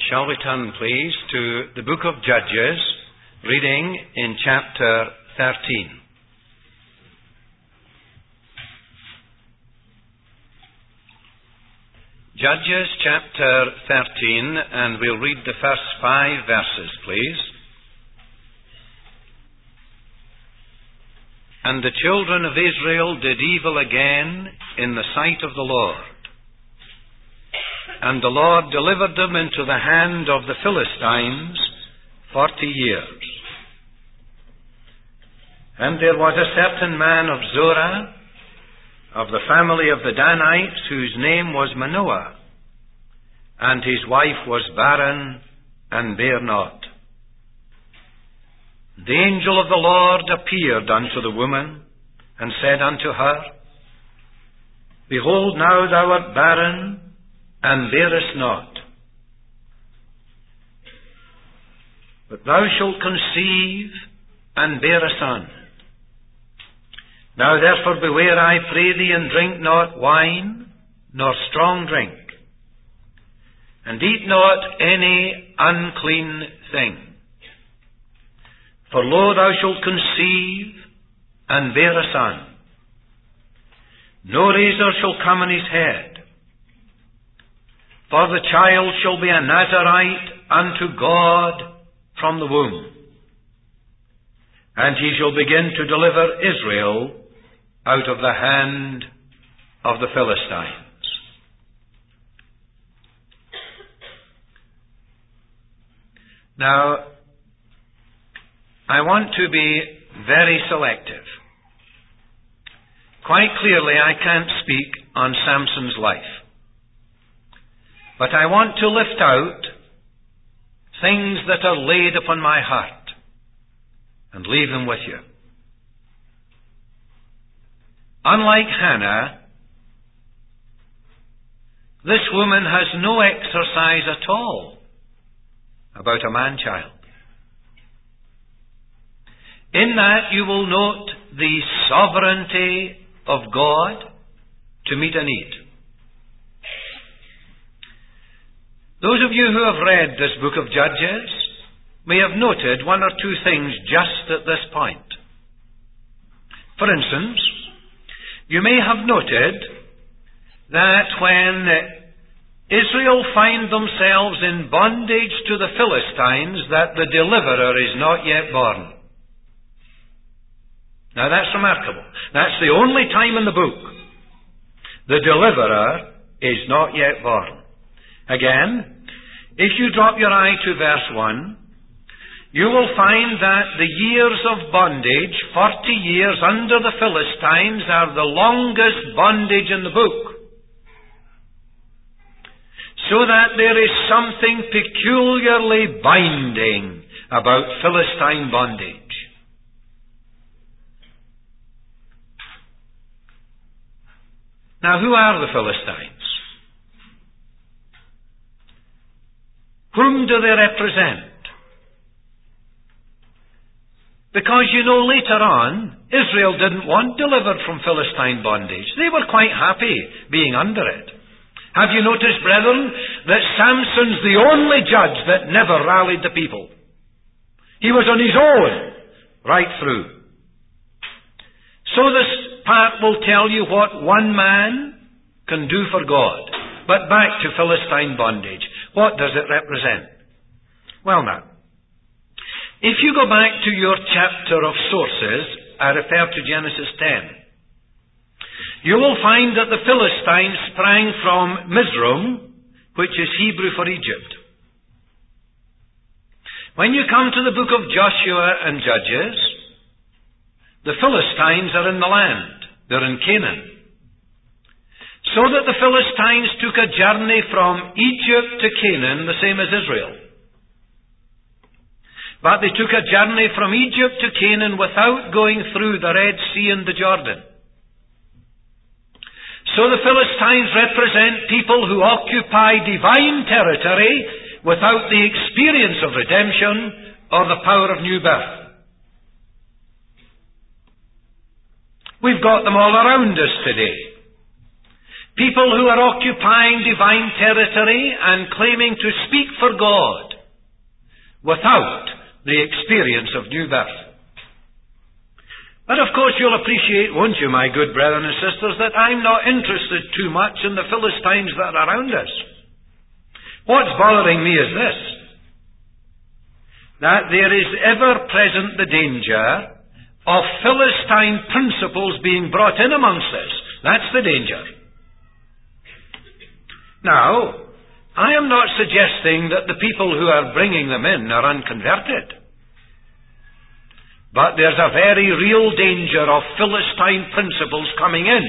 Shall we turn, please, to the book of Judges, reading in chapter 13. Judges chapter 13, and we'll read the first 5 verses, please. And the children of Israel did evil again in the sight of the Lord. And the Lord delivered them into the hand of the Philistines 40 years. And there was a certain man of Zorah, of the family of the Danites, whose name was Manoah, and his wife was barren and bare not. The angel of the Lord appeared unto the woman, and said unto her, Behold, now thou art barren, and bearest not. But thou shalt conceive, and bear a son. Now therefore beware, I pray thee, and drink not wine, nor strong drink, and eat not any unclean thing. For lo, thou shalt conceive, and bear a son. No razor shall come on his head, for the child shall be a Nazarite unto God from the womb, and he shall begin to deliver Israel out of the hand of the Philistines. Now, I want to be very selective. Quite clearly, I can't speak on Samson's life. But I want to lift out things that are laid upon my heart and leave them with you. Unlike Hannah, this woman has no exercise at all about a man-child. In that you will note the sovereignty of God to meet a need. Those of you who have read this book of Judges may have noted one or two things just at this point. For instance, you may have noted that when Israel find themselves in bondage to the Philistines, that the deliverer is not yet born. Now that's remarkable. That's the only time in the book the deliverer is not yet born. Again, if you drop your eye to verse 1, you will find that the years of bondage, 40 years under the Philistines, are the longest bondage in the book. So that there is something peculiarly binding about Philistine bondage. Now, who are the Philistines? Whom do they represent? Because you know later on, Israel didn't want delivered from Philistine bondage. They were quite happy being under it. Have you noticed, brethren, that Samson's the only judge that never rallied the people? He was on his own right through. So this part will tell you what one man can do for God. But back to Philistine bondage. What does it represent? Well now, if you go back to your chapter of sources, I refer to Genesis 10, you will find that the Philistines sprang from Mizraim, which is Hebrew for Egypt. When you come to the book of Joshua and Judges, the Philistines are in the land. They're in Canaan. So that the Philistines took a journey from Egypt to Canaan, the same as Israel. But they took a journey from Egypt to Canaan without going through the Red Sea and the Jordan. So the Philistines represent people who occupy divine territory without the experience of redemption or the power of new birth. We've got them all around us today. People who are occupying divine territory and claiming to speak for God without the experience of new birth. But of course you'll appreciate, won't you, my good brethren and sisters, that I'm not interested too much in the Philistines that are around us. What's bothering me is this, that there is ever present the danger of Philistine principles being brought in amongst us. That's the danger. Now, I am not suggesting that the people who are bringing them in are unconverted. But there's a very real danger of Philistine principles coming in.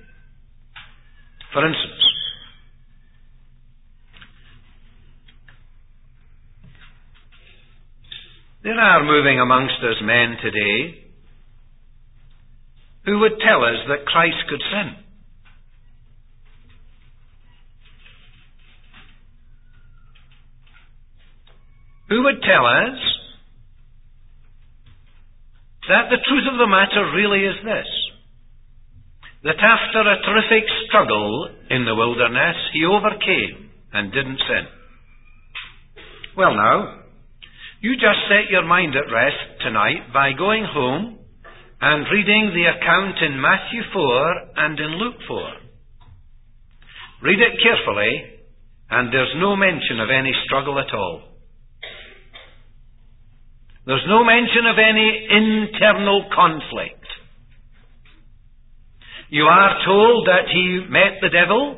For instance, there are moving amongst us men today who would tell us that Christ could sin. Who would tell us that the truth of the matter really is this, that after a terrific struggle in the wilderness, he overcame and didn't sin. Well now, you just set your mind at rest tonight by going home and reading the account in Matthew 4 and in Luke 4. Read it carefully, and there's no mention of any struggle at all. There's no mention of any internal conflict. You are told that he met the devil.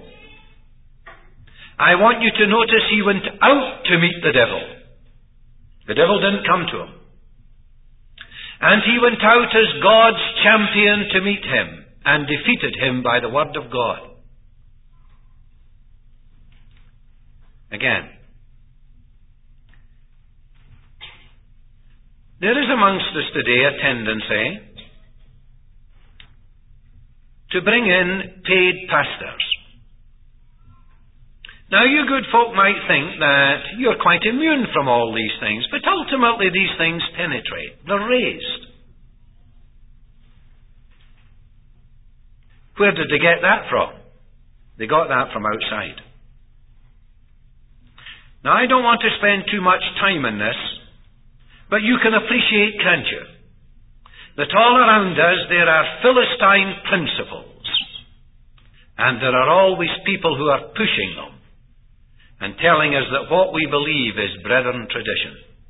I want you to notice he went out to meet the devil. The devil didn't come to him. And he went out as God's champion to meet him and defeated him by the word of God. Again, there is amongst us today a tendency to bring in paid pastors. Now, you good folk might think that you're quite immune from all these things, but ultimately these things penetrate. They're raised. Where did they get that from? They got that from outside. Now, I don't want to spend too much time in this, but you can appreciate, can't you, that all around us there are Philistine principles, and there are always people who are pushing them and telling us that what we believe is brethren tradition.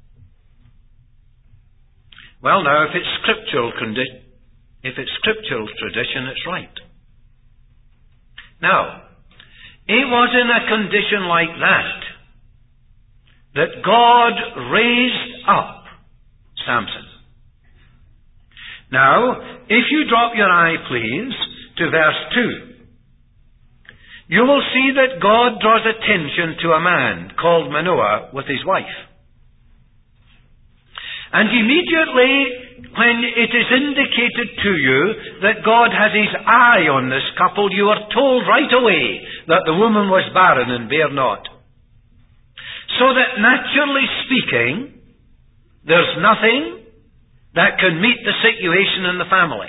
Well now, if it's scriptural tradition, it's right. Now, it was in a condition like that God raised up Samson. Now, if you drop your eye, please, to verse 2, you will see that God draws attention to a man called Manoah with his wife. And immediately when it is indicated to you that God has his eye on this couple, you are told right away that the woman was barren and bare not. So that naturally speaking, there's nothing that can meet the situation in the family.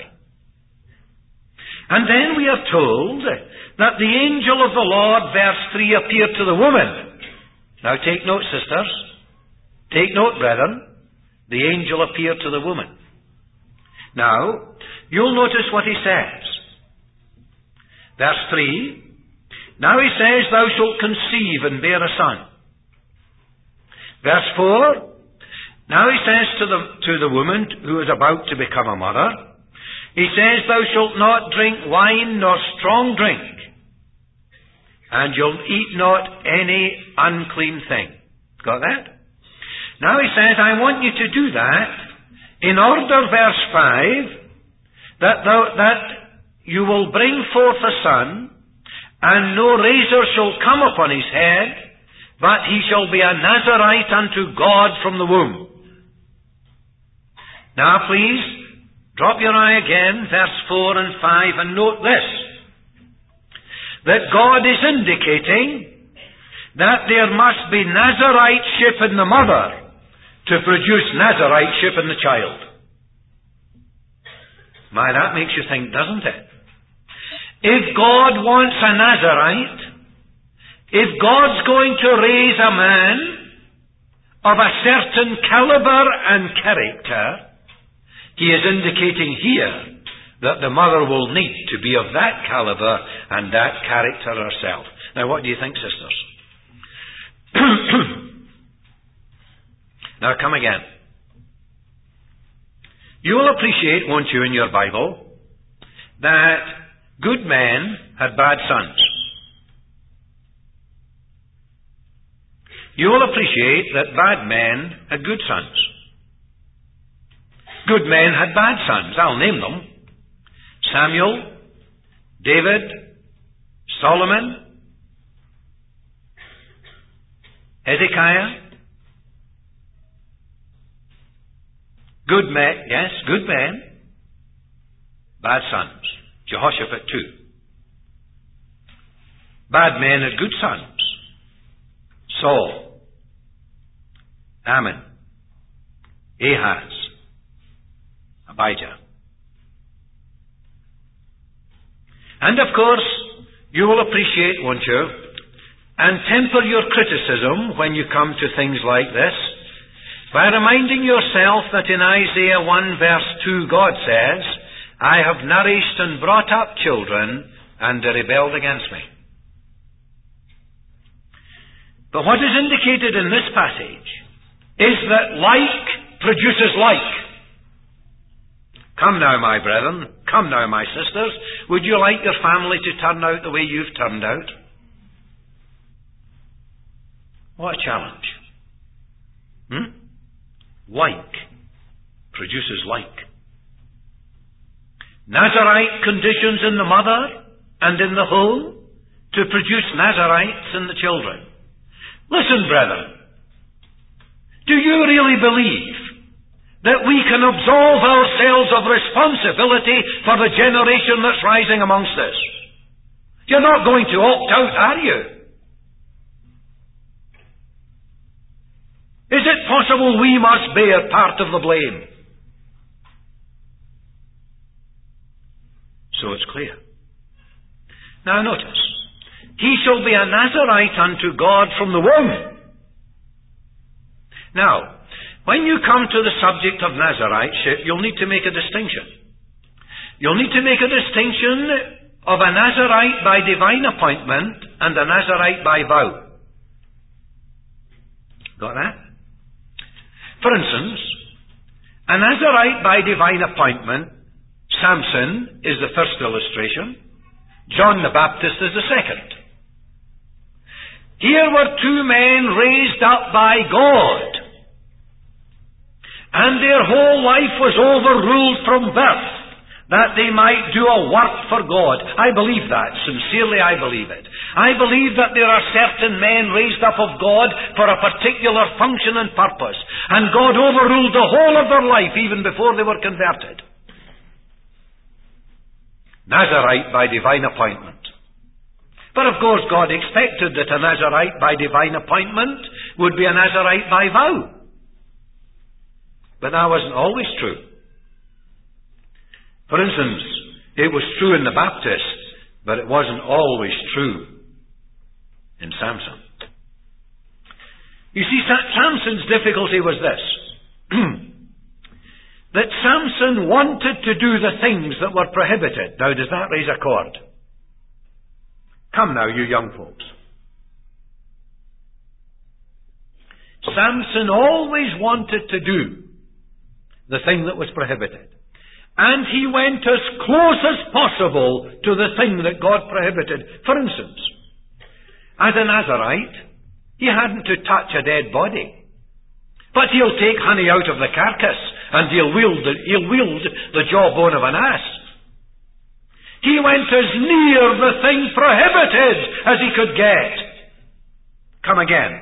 And then we are told that the angel of the Lord, verse 3, appeared to the woman. Now take note, sisters. Take note, brethren. The angel appeared to the woman. Now, you'll notice what he says. Verse 3, now he says, thou shalt conceive and bear a son. Verse 4, now he says to the woman who is about to become a mother, he says, thou shalt not drink wine nor strong drink, and you'll eat not any unclean thing. Got that? Now he says, I want you to do that in order, verse 5, that you will bring forth a son, and no razor shall come upon his head, but he shall be a Nazarite unto God from the womb. Now please, drop your eye again, verse 4 and 5, and note this, that God is indicating that there must be Nazariteship in the mother to produce Nazariteship in the child. My, that makes you think, doesn't it? If God wants a Nazarite, if God's going to raise a man of a certain caliber and character, He is indicating here that the mother will need to be of that caliber and that character herself. Now, what do you think, sisters? Now, come again. You will appreciate, won't you, in your Bible, that good men had bad sons. You will appreciate that bad men had good sons. Good men had bad sons. I'll name them. Samuel, David, Solomon, Hezekiah. Good men, yes, good men. Bad sons. Jehoshaphat too. Bad men had good sons. Saul, Ammon, Ahaz, Abijah. And of course, you will appreciate, won't you, and temper your criticism when you come to things like this, by reminding yourself that in Isaiah 1 verse 2 God says, I have nourished and brought up children, and they rebelled against me. But what is indicated in this passage is that like produces like. Come now, my brethren, come now, my sisters, would you like your family to turn out the way you've turned out? What a challenge. Like produces like. Nazarite conditions in the mother and in the home to produce Nazarites in the children. Listen, brethren, do you really believe that we can absolve ourselves of responsibility for the generation that's rising amongst us? You're not going to opt out, are you? Is it possible we must bear part of the blame? So it's clear. Now notice, he shall be a Nazarite unto God from the womb. Now, when you come to the subject of Nazariteship, you'll need to make a distinction. You'll need to make a distinction of a Nazarite by divine appointment and a Nazarite by vow. Got that? For instance, a Nazarite by divine appointment, Samson is the first illustration. John the Baptist is the second. Here were two men raised up by God, and their whole life was overruled from birth, that they might do a work for God. I believe that. Sincerely, I believe it. I believe that there are certain men raised up of God for a particular function and purpose, and God overruled the whole of their life even before they were converted. Nazarite by divine appointment. But of course God expected that a Nazarite by divine appointment would be a Nazarite by vow. But that wasn't always true. For instance, it was true in the Baptists, but it wasn't always true in Samson. You see, Samson's difficulty was this. That Samson wanted to do the things that were prohibited. Now, does that raise a chord? Come now, you young folks. Samson always wanted to do the thing that was prohibited. And he went as close as possible to the thing that God prohibited. For instance, as a Nazarite, he hadn't to touch a dead body. But he'll take honey out of the carcass, and he'll wield the jawbone of an ass. He went as near the thing prohibited as he could get. Come again.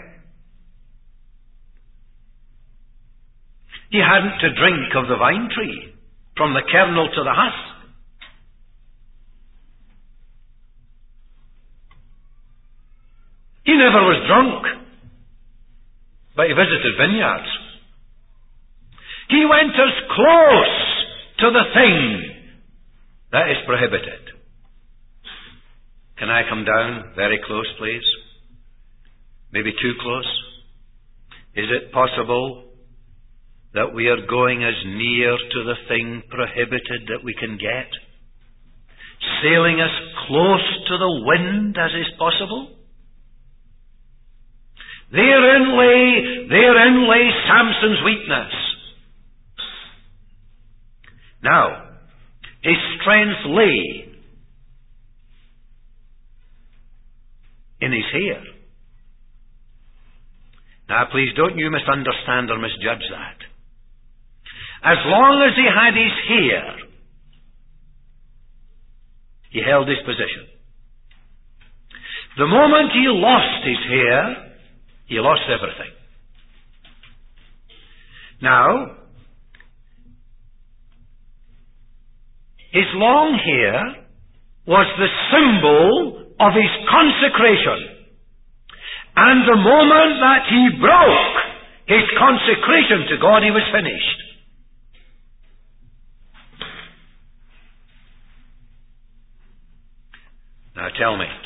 He hadn't to drink of the vine tree, from the kernel to the husk. He never was drunk, but he visited vineyards. He went as close to the thing that is prohibited. Can I come down very close, please? Maybe too close? Is it possible that we are going as near to the thing prohibited that we can get? Sailing as close to the wind as is possible? Therein lay Samson's weakness. Now, his strength lay in his hair. Now, please don't you misunderstand or misjudge that. As long as he had his hair, he held his position. The moment he lost his hair, he lost everything. Now, his long hair was the symbol of his consecration. And the moment that he broke his consecration to God, he was finished. Now tell me,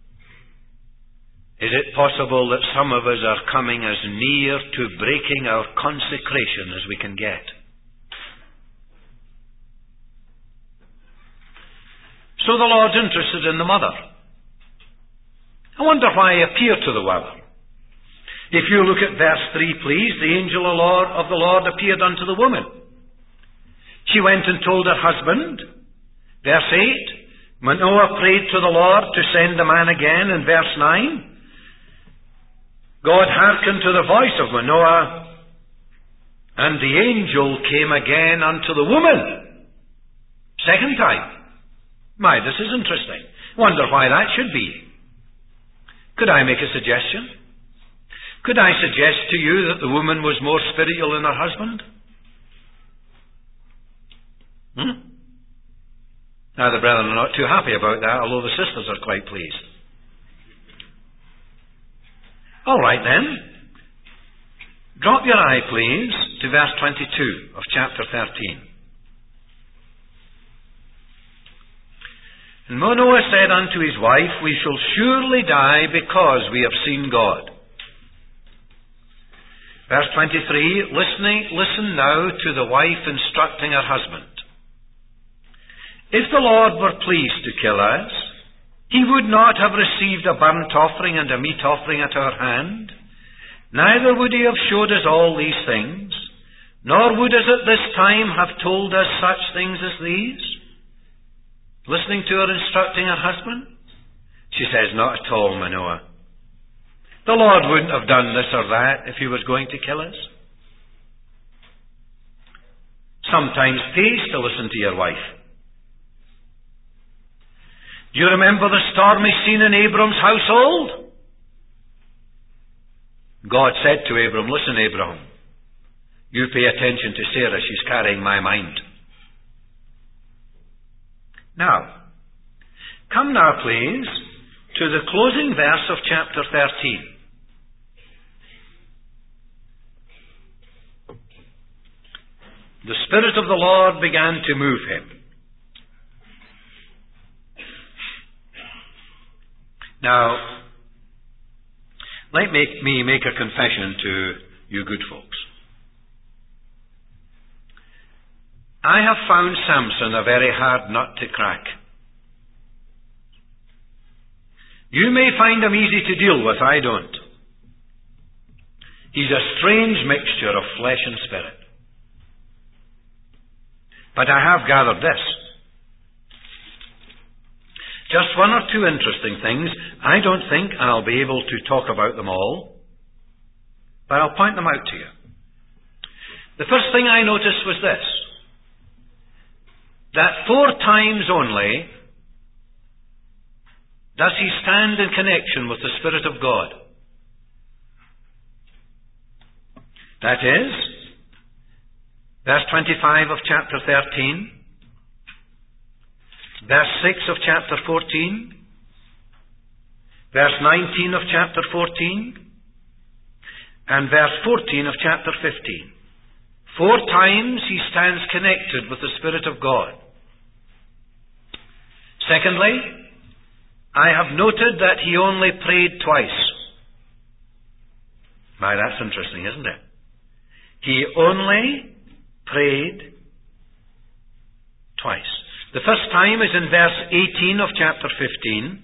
is it possible that some of us are coming as near to breaking our consecration as we can get? So the Lord's interested in the mother. I wonder why he appeared to the mother. If you look at verse 3, please, the angel of the Lord appeared unto the woman. She went and told her husband. Verse 8, Manoah prayed to the Lord to send the man again. In verse 9, God hearkened to the voice of Manoah, and the angel came again unto the woman. Second time. My, this is interesting. Wonder why that should be. Could I make a suggestion? Could I suggest to you that the woman was more spiritual than her husband? Now the brethren are not too happy about that, although the sisters are quite pleased. All right then. Drop your eye, please, to verse 22 of chapter 13. And Manoah said unto his wife, We shall surely die because we have seen God. Verse 23, listen now to the wife instructing her husband. If the Lord were pleased to kill us, he would not have received a burnt offering and a meat offering at our hand, neither would he have showed us all these things, nor would us at this time have told us such things as these. Listening to her instructing her husband? She says, Not at all, Manoah. The Lord wouldn't have done this or that if he was going to kill us. Sometimes pays to listen to your wife. Do you remember the stormy scene in Abram's household? God said to Abram, Listen, Abraham, you pay attention to Sarah. She's carrying my mind. Now, come now, please, to the closing verse of chapter 13. The Spirit of the Lord began to move him. Now, let me make a confession to you good folks. I have found Samson a very hard nut to crack. You may find him easy to deal with, I don't. He's a strange mixture of flesh and spirit. But I have gathered this. Just one or two interesting things. I don't think I'll be able to talk about them all, but I'll point them out to you. The first thing I noticed was this. That 4 times only does he stand in connection with the Spirit of God. That is, verse 25 of chapter 13, verse 6 of chapter 14, verse 19 of chapter 14, and verse 14 of chapter 15. 4 times he stands connected with the Spirit of God. Secondly, I have noted that he only prayed twice. My, that's interesting, isn't it? He only prayed twice. The first time is in verse 18 of chapter 15,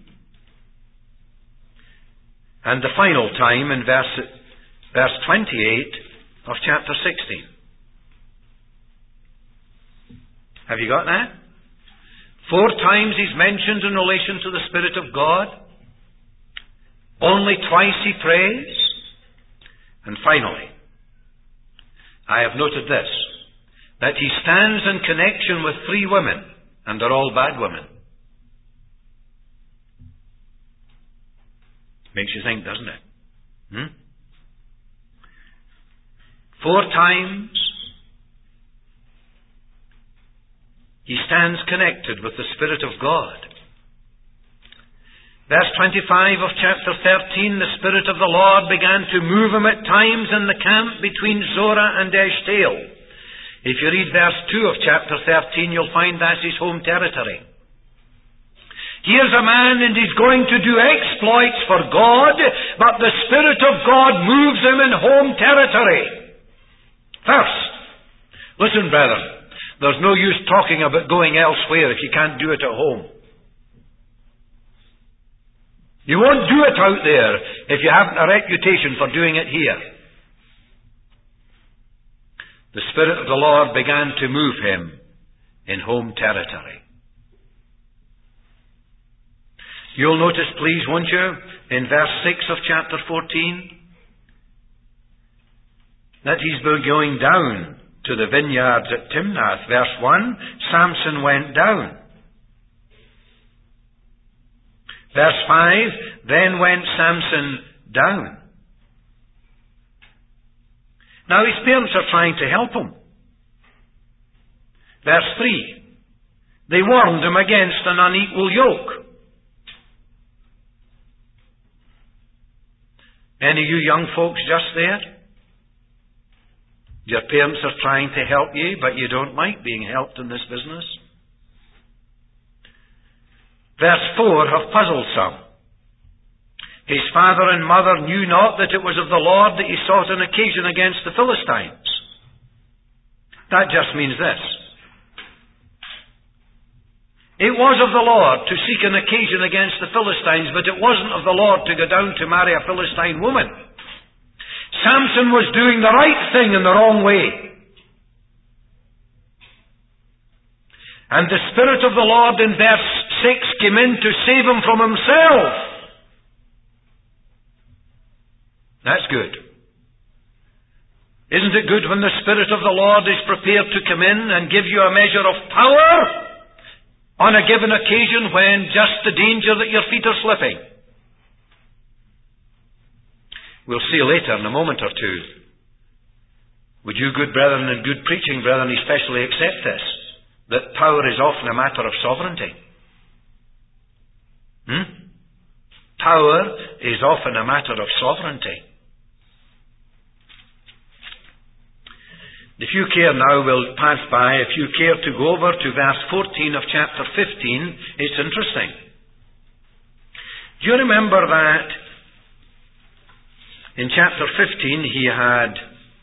and the final time in verse 28 of chapter 16. Have you got that? 4 times he's mentioned in relation to the Spirit of God. Only twice he prays. And finally, I have noted this, that he stands in connection with 3 women, and they're all bad women. Makes you think, doesn't it? 4 times he stands connected with the Spirit of God. Verse 25 of chapter 13, the Spirit of the Lord began to move him at times in the camp between Zorah and Eshtaol. If you read verse 2 of chapter 13, you'll find that's his home territory. Here's a man and he's going to do exploits for God, but the Spirit of God moves him in home territory. First, listen, brethren, there's no use talking about going elsewhere if you can't do it at home. You won't do it out there if you haven't a reputation for doing it here. The Spirit of the Lord began to move him in home territory. You'll notice, please, won't you, in verse 6 of chapter 14, that he's been going down to the vineyards at Timnath. Verse 1, Samson went down. Verse 5, then went Samson down. Now his parents are trying to help him. Verse 3, they warned him against an unequal yoke. Any of you young folks just there? Your parents are trying to help you, but you don't like being helped in this business. Verse 4 have puzzled some. His father and mother knew not that it was of the Lord that he sought an occasion against the Philistines. That just means this. It was of the Lord to seek an occasion against the Philistines, but it wasn't of the Lord to go down to marry a Philistine woman. Samson was doing the right thing in the wrong way. And the Spirit of the Lord in verse 6 came in to save him from himself. That's good. Isn't it good when the Spirit of the Lord is prepared to come in and give you a measure of power on a given occasion when just the danger that your feet are slipping? We'll see later in a moment or two. Would you good brethren and good preaching brethren especially accept this? That power is often a matter of sovereignty. Power is often a matter of sovereignty. If you care now, we'll pass by. If you care to go over to verse 14 of chapter 15, it's interesting. Do you remember that in chapter 15 he had,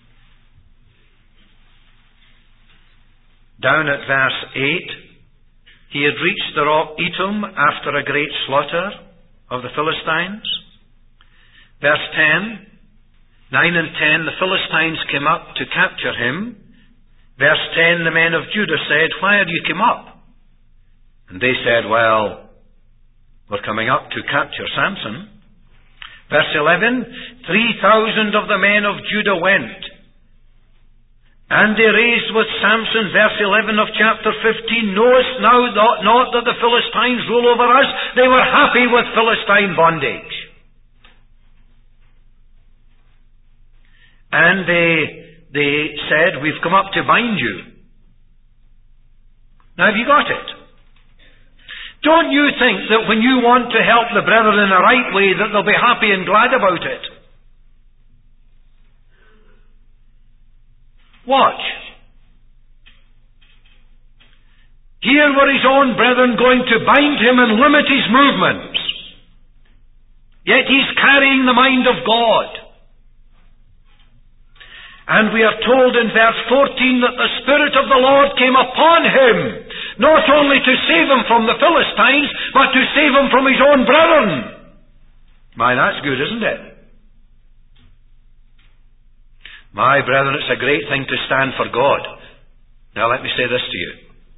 down at verse 8, he had reached the rock Etam after a great slaughter of the Philistines. Verse 10, 9 and 10, the Philistines came up to capture him. Verse 10, the men of Judah said, why are you come up? And they said, well, we're coming up to capture Samson. Verse 11, 3,000 of the men of Judah went, and they raised with Samson, verse 11 of chapter 15, knowest now not that the Philistines rule over us? They were happy with Philistine bondage. And they said, we've come up to bind you. Now have you got it? Don't you think that when you want to help the brethren in a right way that they'll be happy and glad about it? Watch. Here were his own brethren going to bind him and limit his movements. Yet he's carrying the mind of God. And we are told in verse 14 that the Spirit of the Lord came upon him, not only to save him from the Philistines, but to save him from his own brethren. My, that's good, isn't it? My brethren, it's a great thing to stand for God. Now let me say this to you.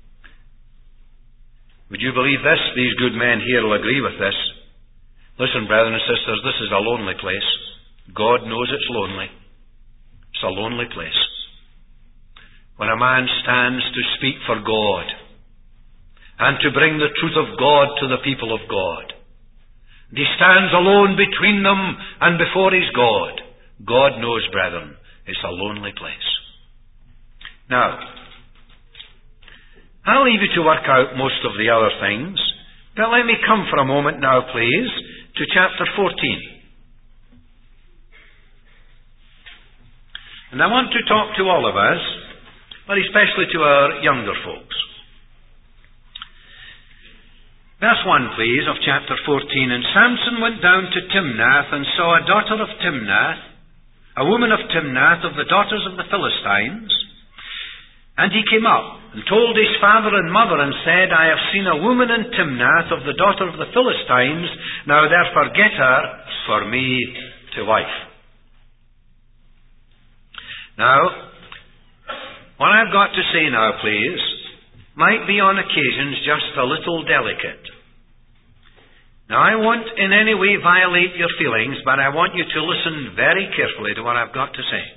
Would you believe this? These good men here will agree with this. Listen, brethren and sisters, this is a lonely place. God knows it's lonely. It's a lonely place. When a man stands to speak for God and to bring the truth of God to the people of God, and he stands alone between them and before his God, God knows, brethren, it's a lonely place. Now, I'll leave you to work out most of the other things, but let me come for a moment now, please, to chapter 14. And I want to talk to all of us, but especially to our younger folks. Verse 1, please, of chapter 14. And Samson went down to Timnath and saw a daughter of Timnath, a woman of Timnath, of the daughters of the Philistines. And he came up and told his father and mother and said, I have seen a woman in Timnath of the daughter of the Philistines. Now therefore get her for me to wife. Now, what I've got to say now, please, might be on occasions just a little delicate. Now, I won't in any way violate your feelings, but I want you to listen very carefully to what I've got to say.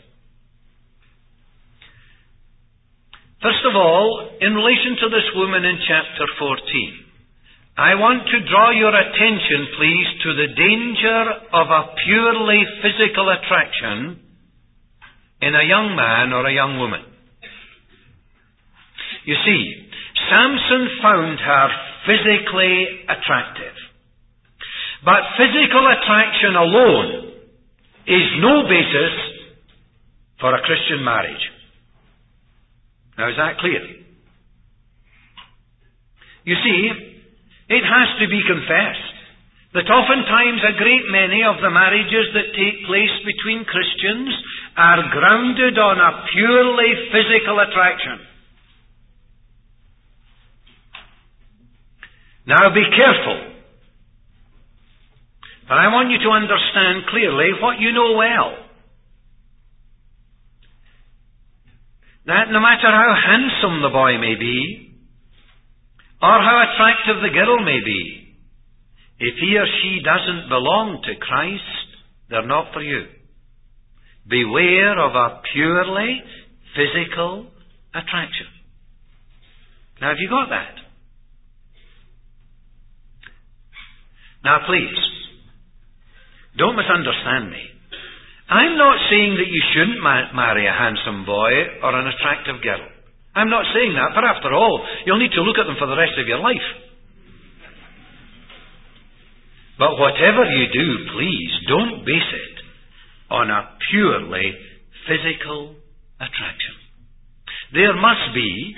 First of all, in relation to this woman in chapter 14, I want to draw your attention, please, to the danger of a purely physical attraction in a young man or a young woman. You see, Samson found her physically attractive. But physical attraction alone is no basis for a Christian marriage. Now, is that clear? You see, it has to be confessed that oftentimes a great many of the marriages that take place between Christians are grounded on a purely physical attraction. Now be careful. But I want you to understand clearly what you know well. That no matter how handsome the boy may be, or how attractive the girl may be, if he or she doesn't belong to Christ, they're not for you. Beware of a purely physical attraction. Now, have you got that? Now, please, don't misunderstand me. I'm not saying that you shouldn't marry a handsome boy or an attractive girl. I'm not saying that, but after all, you'll need to look at them for the rest of your life. But whatever you do, please, don't base it on a purely physical attraction. There must be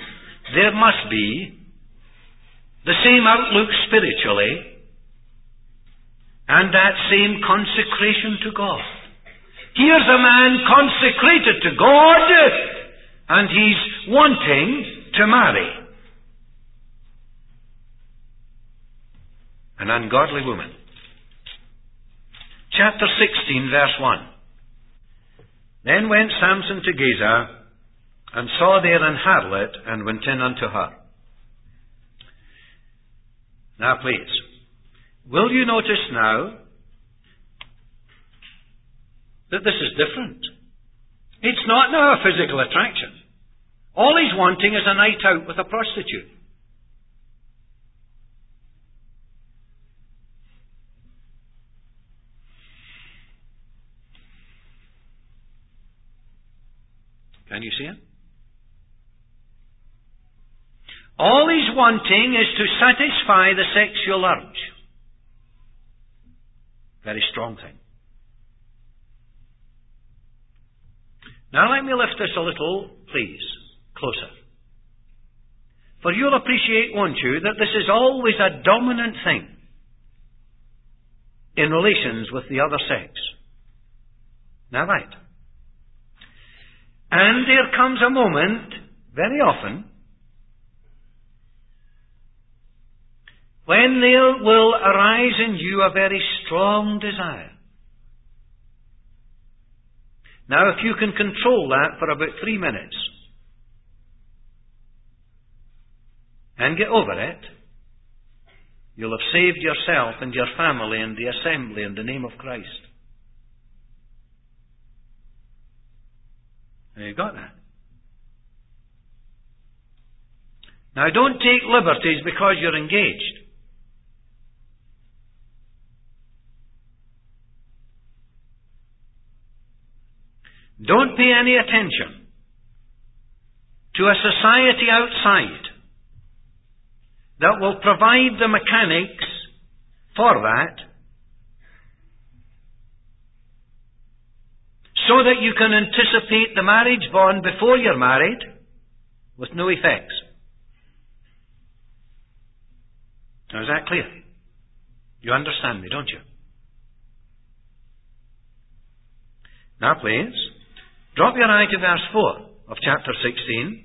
the same outlook spiritually and that same consecration to God. Here's a man consecrated to God and he's wanting to marry an ungodly woman. Chapter 16, verse 1. Then went Samson to Gaza, and saw there an harlot, and went in unto her. Now please, will you notice now that this is different? It's not now a physical attraction. All he's wanting is a night out with a prostitute. Can you see it? All he's wanting is to satisfy the sexual urge. Very strong thing. Now let me lift this a little, please, closer. For you'll appreciate, won't you, that this is always a dominant thing. in relations with the other sex. Now right. And there comes a moment, very often, when there will arise in you a very strong desire. Now, if you can control that for about 3 minutes and get over it, you'll have saved yourself and your family and the assembly in the name of Christ. Now, you got that? Now, don't take liberties because you're engaged. Don't pay any attention to a society outside that will provide the mechanics for that so that you can anticipate the marriage bond before you're married with no effects. Now, is that clear? You understand me, don't you? Now, please, drop your eye to verse 4 of chapter 16.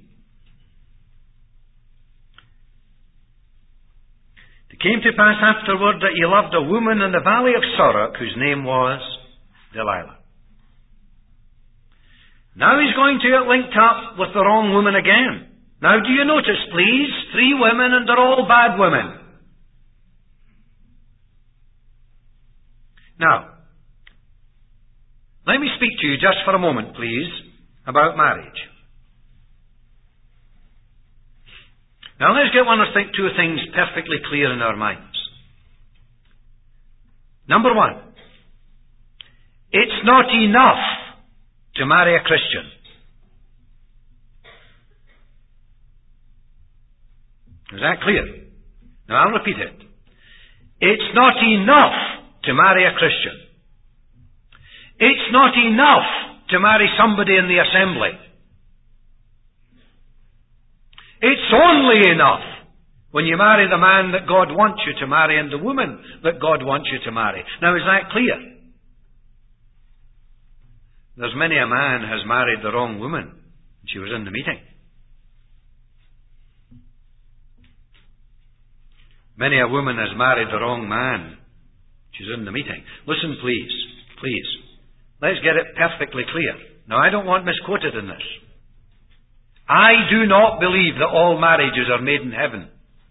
It came to pass afterward that he loved a woman in the valley of Sorek, whose name was Delilah. Now he's going to get linked up with the wrong woman again. Now, do you notice, please, 3 women, and they're all bad women. Now, let me speak to you just for a moment, please, about marriage. Now, let's get 2 things perfectly clear in our minds. Number 1, it's not enough to marry a Christian. Is that clear? Now, I'll repeat it. It's not enough to marry a Christian. It's not enough to marry somebody in the assembly. It's only enough when you marry the man that God wants you to marry and the woman that God wants you to marry. Now, is that clear? There's many a man has married the wrong woman. She was in the meeting. Many a woman has married the wrong man. She's in the meeting. Listen, please. Please. Let's get it perfectly clear. Now, I don't want misquoted in this. I do not believe that all marriages are made in heaven.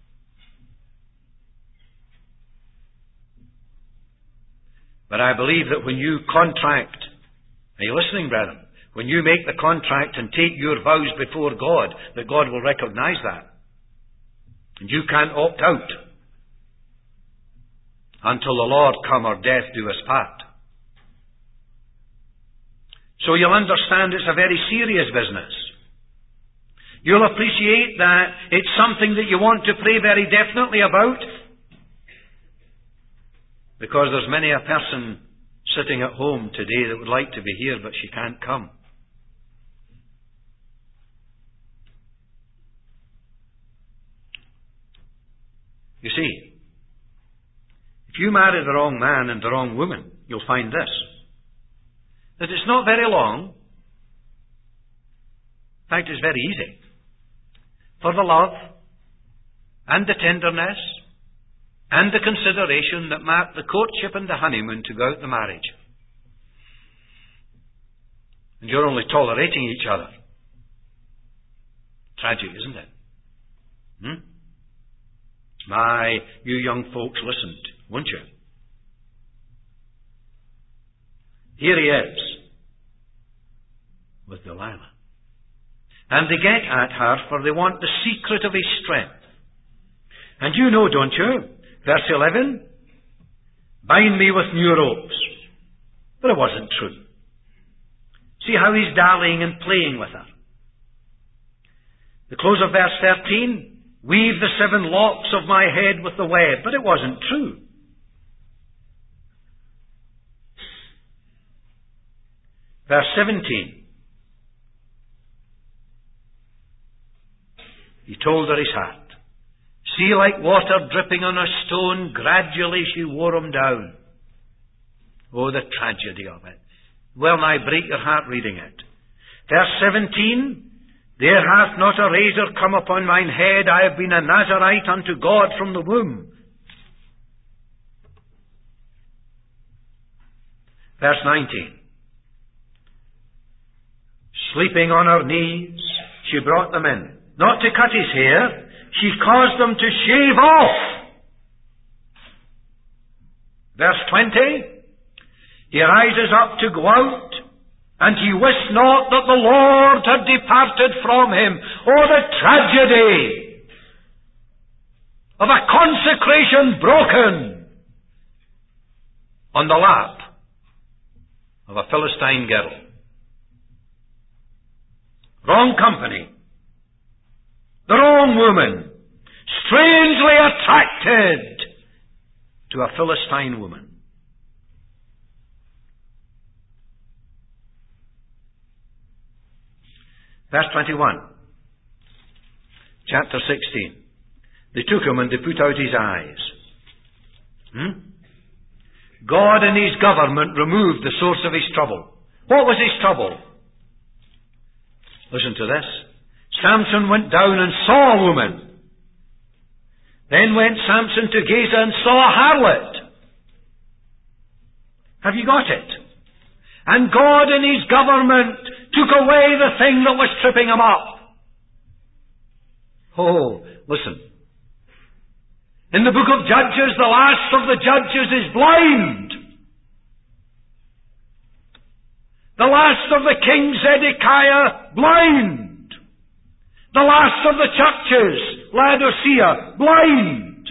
But I believe that when you contract, are you listening, brethren? When you make the contract and take your vows before God, that God will recognize that. And you can't opt out until the Lord come or death do us part. So you'll understand it's a very serious business. You'll appreciate that it's something that you want to pray very definitely about, because there's many a person sitting at home today that would like to be here, but she can't come. You see, if you marry the wrong man and the wrong woman, you'll find this, that it's not very long. In fact, it's very easy for the love and the tenderness and the consideration that mark the courtship and the honeymoon to go out the marriage. And you're only tolerating each other. Tragic, isn't it? My, you young folks listened, won't you? Here he is with Delilah. And they get at her, for they want the secret of his strength. And you know, don't you? Verse 11, bind me with new ropes. But it wasn't true. See how he's dallying and playing with her. The close of verse 13, weave the 7 locks of my head with the web. But it wasn't true. Verse 17, he told her his heart. See, like water dripping on a stone, gradually she wore him down. Oh, the tragedy of it. Well nigh break your heart reading it. Verse 17, there hath not a razor come upon mine head. I have been a Nazarite unto God from the womb. Verse 19, sleeping on her knees, she brought them in. Not to cut his hair, she caused them to shave off. Verse 20, he rises up to go out, and he wist not that the Lord had departed from him. Oh, the tragedy of a consecration broken on the lap of a Philistine girl. Wrong company. The wrong woman. Strangely attracted to a Philistine woman. Verse 21. Chapter 16. They took him and they put out his eyes. God in his government removed the source of his trouble. What was his trouble? Listen to this. Samson went down and saw a woman. Then went Samson to Gaza and saw a harlot. Have you got it? And God in his government took away the thing that was tripping him up. Oh, listen. In the book of Judges, the last of the judges is blind. The last of the king Zedekiah, blind. The last of the churches, Laodicea, blind.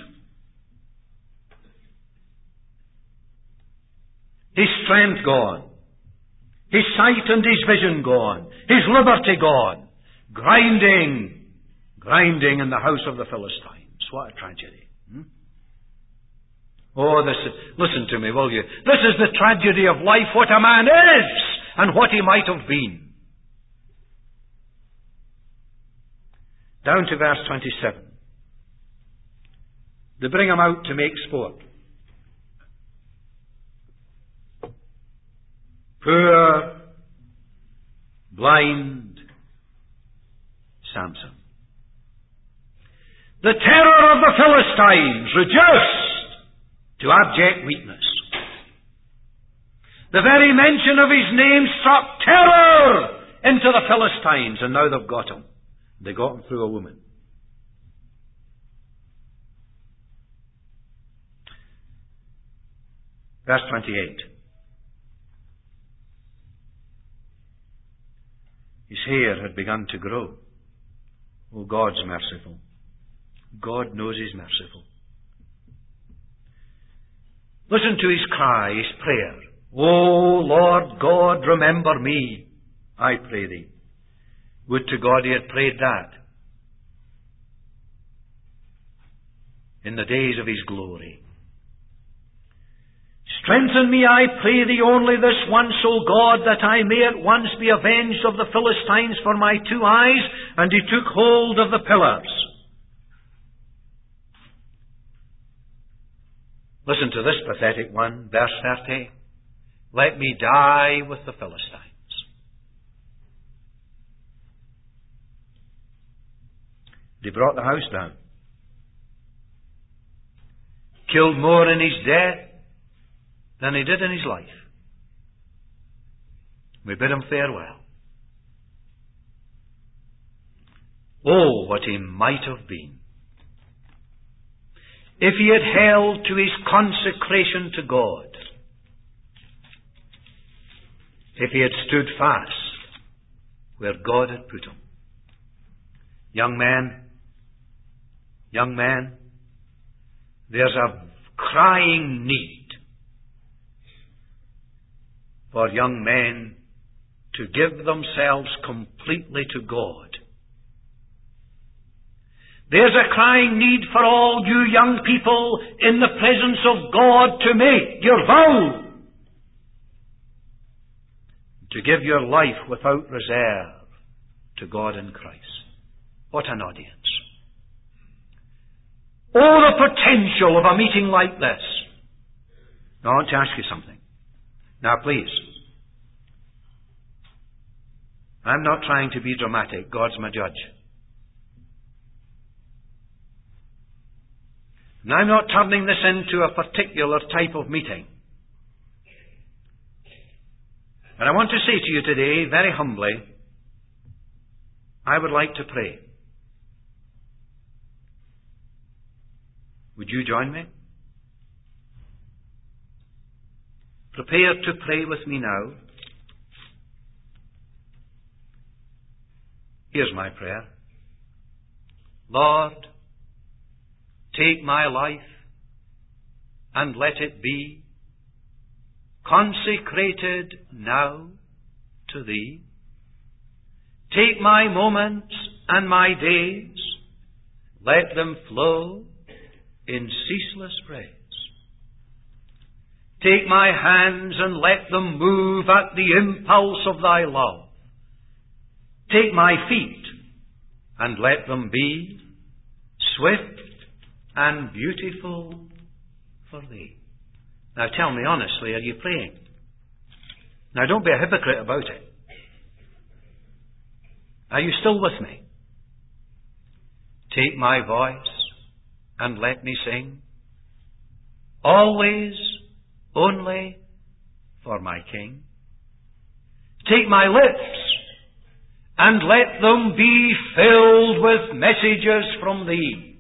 His strength gone. His sight and his vision gone. His liberty gone. Grinding in the house of the Philistines. What a tragedy. Oh, listen to me, will you? This is the tragedy of life, what a man is and what he might have been. Down to verse 27. They bring him out to make sport. Poor, blind Samson. The terror of the Philistines reduced to abject weakness. The very mention of his name struck terror into the Philistines, and now they've got him. They got him through a woman. Verse 28. His hair had begun to grow. Oh, God's merciful. God knows he's merciful. Listen to his cry, his prayer. Oh, Lord God, remember me, I pray thee. Would to God he had prayed that in the days of his glory. Strengthen me, I pray thee, only this once, O God, that I may at once be avenged of the Philistines for my 2 eyes. And he took hold of the pillars. Listen to this pathetic one, verse 30. Let me die with the Philistines. They brought the house down. Killed more in his death than he did in his life. We bid him farewell. Oh, what he might have been if he had held to his consecration to God. If he had stood fast where God had put him. Young man, there's a crying need for young men to give themselves completely to God. There's a crying need for all you young people in the presence of God to make your vow. To give your life without reserve to God in Christ. What an audience. Oh, the potential of a meeting like this. Now, I want to ask you something. Now please, I'm not trying to be dramatic. God's my judge. And I'm not turning this into a particular type of meeting. But I want to say to you today, very humbly, I would like to pray. Would you join me? Prepare to pray with me now. Here's my prayer. Lord, take my life and let it be consecrated now to Thee. Take my moments and my days, let them flow in ceaseless praise. Take my hands and let them move at the impulse of Thy love. Take my feet and let them be swift and beautiful for Thee. Now tell me honestly, are you praying? Now don't be a hypocrite about it. Are you still with me? Take my voice and let me sing, always, only for my King. Take my lips and let them be filled with messages from Thee.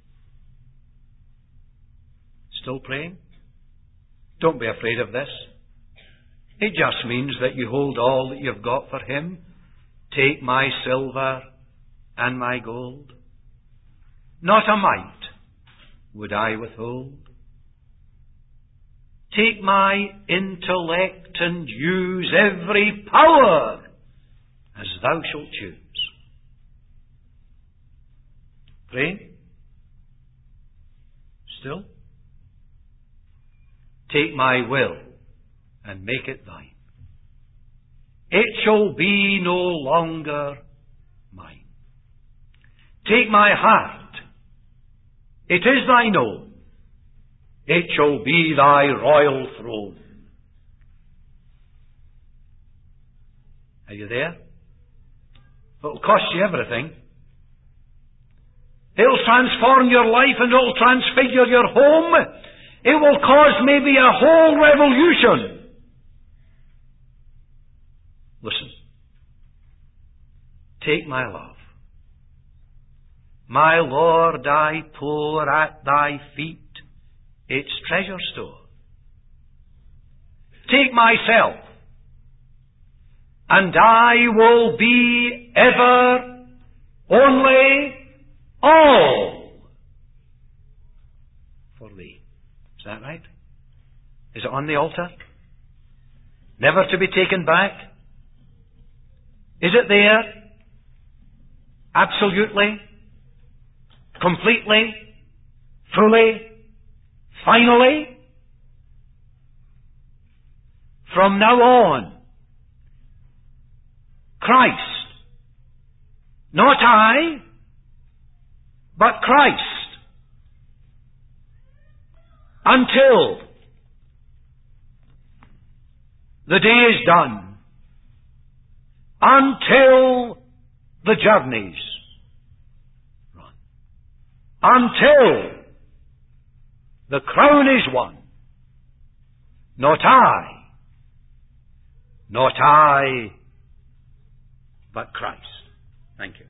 Still praying? Don't be afraid of this. It just means that you hold all that you've got for Him. Take my silver and my gold. Not a mite would I withhold. Take my intellect and use every power as Thou shalt choose. Pray. Still. Take my will and make it Thine. It shall be no longer mine. Take my heart. It is Thine own. It shall be Thy royal throne. Are you there? It'll cost you everything. It'll transform your life and it'll transfigure your home. It will cause maybe a whole revolution. Listen. Take my love. My Lord, I pour at Thy feet its treasure store. Take myself, and I will be ever, only, all for Thee. Is that right? Is it on the altar? Never to be taken back? Is it there? Absolutely? Completely? Fully? Finally? From now on, Christ. Not I, but Christ. Until the day is done. Until the journey's run. Until the crown is won. Not I, but Christ. Thank you.